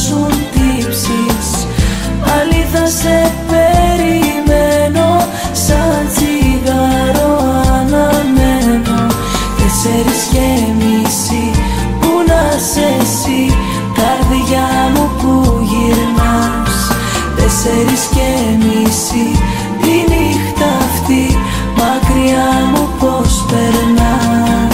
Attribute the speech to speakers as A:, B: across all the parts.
A: πιάσουν τύψεις. Πάλι θα σε περιμένω, σαν τσιγάρο αναμένω. 4:30, πού να σε εσύ, καρδιά μου που γυρνάς. 4:30, τη νύχτα αυτή, μακριά μου πως περνάς.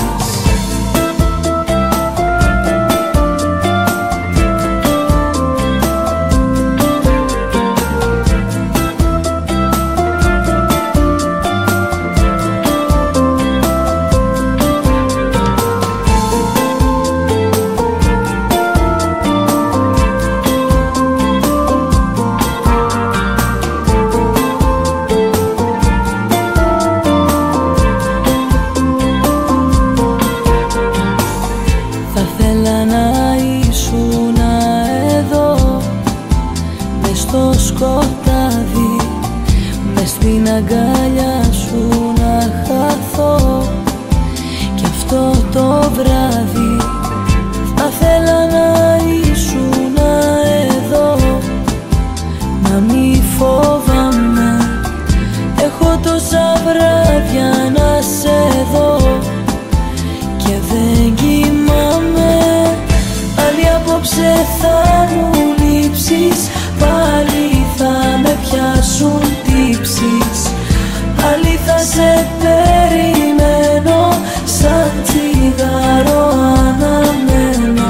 A: Στο σκοτάδι, μες στην αγκάλια σου να χαθώ. Κι αυτό το βράδυ θα θέλα να ήσουν εδώ, να μη φοβάμαι, έχω τόσα βράδια να σε δω και δεν κοιμάμαι. Πάλι απόψε θα μου λείψεις, πάλι θα με πιάσουν τύψεις. Πάλι θα σε περιμένω, σαν τσιγάρο αναμένω.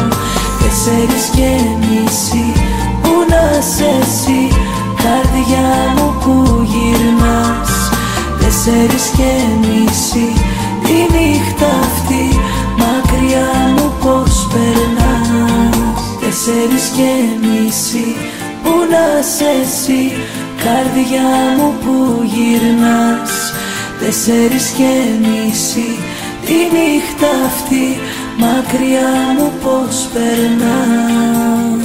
A: 4:30, πού να σε εσύ, καρδιά μου που γυρνάς. 4:30, τη νύχτα αυτή, μακριά μου πως περνάς. 4:30, πού να σε εσύ, καρδιά μου που γυρνάς. 4:30, τη νύχτα αυτή, μακριά μου πως περνάς.